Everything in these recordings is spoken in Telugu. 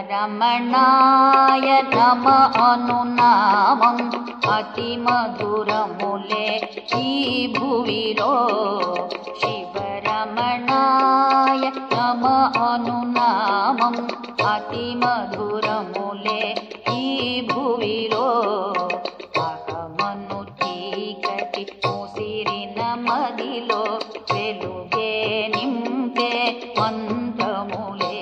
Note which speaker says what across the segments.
Speaker 1: శివరమణాయ నమ అనునామం అతి మధురములే ఈ భువిలో. శివరమణాయ నమ అనునామం అతి మధురములే ఈ భువిలో. అహమను చీకటి ముసిరిన మదిలో వెలుగే నింపే మంత్రములే.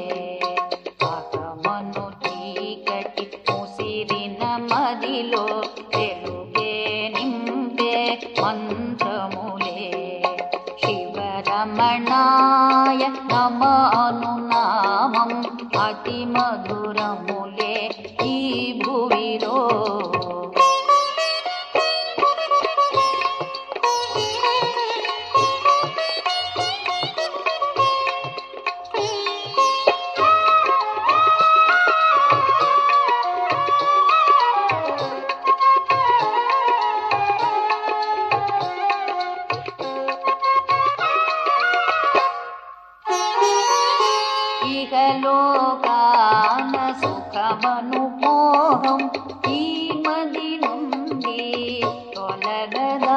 Speaker 1: అహమను చీకటి ముసిరిన మదిలో వెలుగే నింపే మంత్రములే. శివరమణాయ నమ అనునామం అతి మధురములే ఈ భువిలో. ఇహలోకాన సుఖమను మోహం ఈ మది నుండి తొలగదా.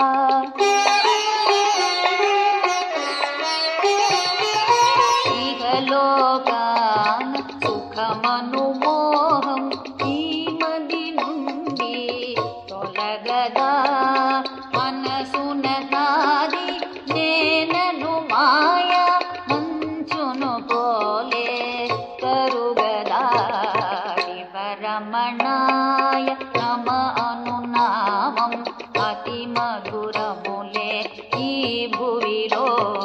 Speaker 1: ఇహలోకాన సుఖమను మోహం ఈ మది నుండి తొలగదా. మనసున నాది నేనను మాయా మంచును పోలే కరుగదా. శివరమణాయ నమ అనునామం అతి మధురములే ఈ భువిలో.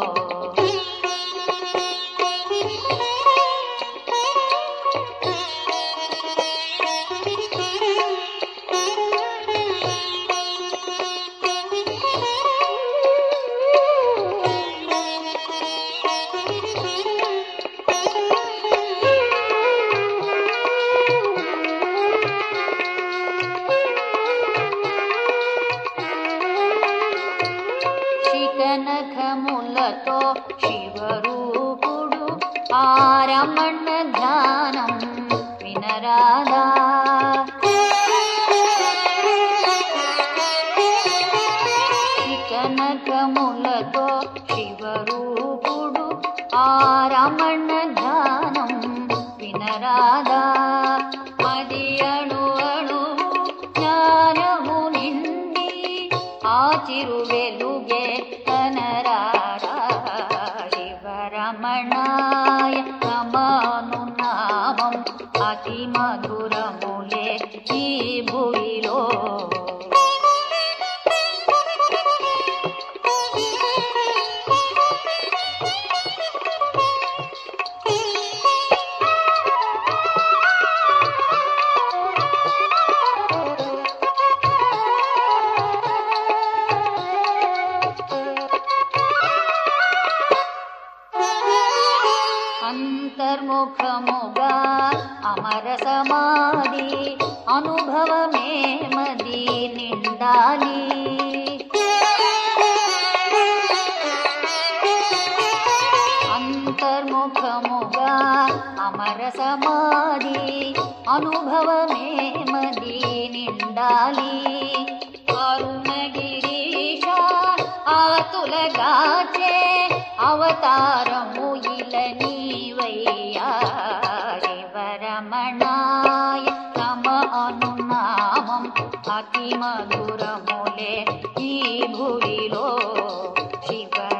Speaker 1: శిఖనఖములతో శివరూపుడు ఆ రమణ ధ్యానం వినరాదా. శిఖనఖములతో శివరూపుడు ఆ రమణ ధ్యానం వినరాదా. మది అణు అణువు జ్ఞానము నిండి ఆ చిరు వెలుగే కనరారా. శివరమణాయ నమ అనునామం అతి మధురములే ఈ భువిలో. అంతర్ముఖముగా అమర సమాధి అనుభవమే మది నిండాలి. అంతర్ముఖముగా అమర సమాధి అనుభవమే మది నిండాలి. అరుణగిరీశ ఆతులగాచే అవతారము ఇల నీవయ్యా. శివరమణాయ నమ అనునామం అతి మధురములే ఈ భువిలో. శివ